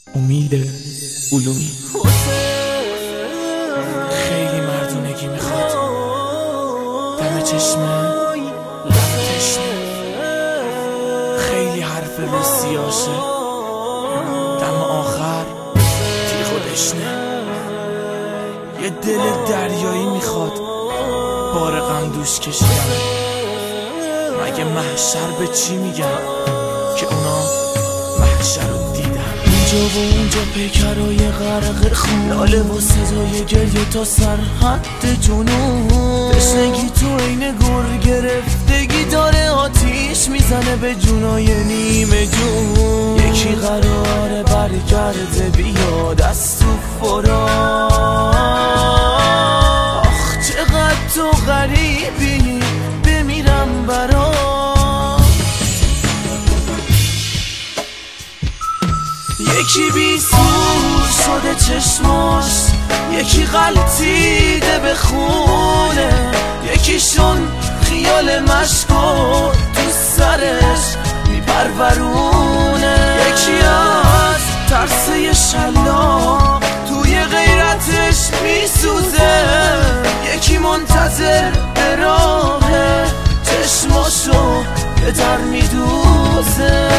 امید علومی. خیلی مردونگی میخواد، دم چشمه لب تشنه، خیلی حرف روسیاشه، دم آخر تیغ و دشنه. یه دل دریایی میخواد، بار غم دوش کشیدن. مگه محشر به چی میگن که اونا محشر رو دیدن؟ اینجا و اونجا پیکرای غرق خون، لاله و صدای گریه تا سرحد جنون. تشنگی تو این گر گرفتگی داره آتیش میزنه به جونای نیمه جون. یکی قراره برگرده بیاد از تو فرار. آخ چقدر تو غریبی، بمیرم برات. یکی بی سور شده چشماش، یکی غلطیده به خونه، یکیشون خیال مشکو تو سرش میپرورونه. یکی از ترسه شلاق توی غیرتش میسوزه، یکی منتظر به راه چشماشو به در میدوزه.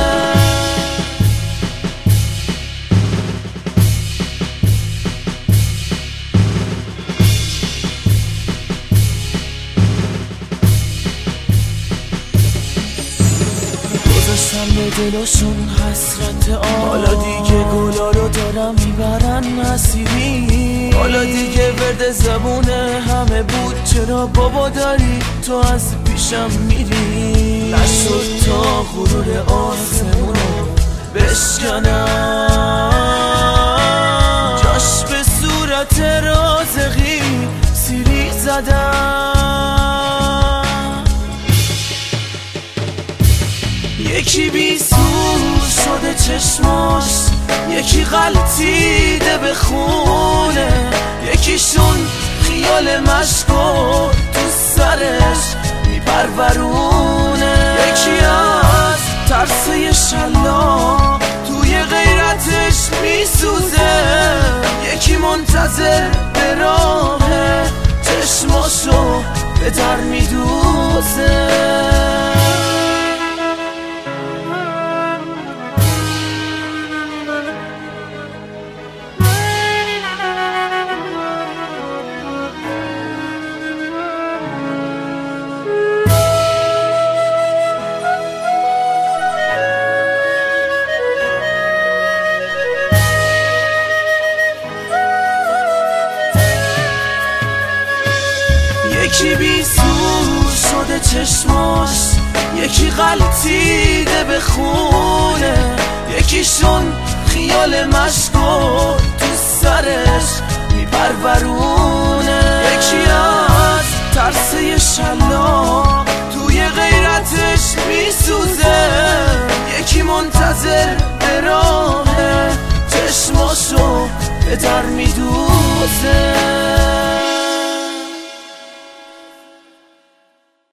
گذاشتم به دلشون حسرت آب، حالا دیگه گلا رو دارم میبرن اسیری. حالا دیگه ورد زبونه همه بود، چرا بابا داری تو از پیشم میری؟ نشد تا غرور آسمونو بشکنم، جاش به صورت رازقی سیری زدم. یکی بی سور شده چشماش، یکی غلطیده به خونه، یکیشون خیال مشکو تو سرش میپرورونه. یکی از ترسه شلاق توی غیرتش میسوزه، یکی منتظر به راه چشماشو به در میدوزه. یکی بی سور شده چشماش، یکی غلطیده به خونه، یکیشون خیال مشکو تو سرش میپرورونه. یکی از ترسه شلاق توی غیرتش میسوزه، یکی منتظر به راه چشماشو به در میدوزه.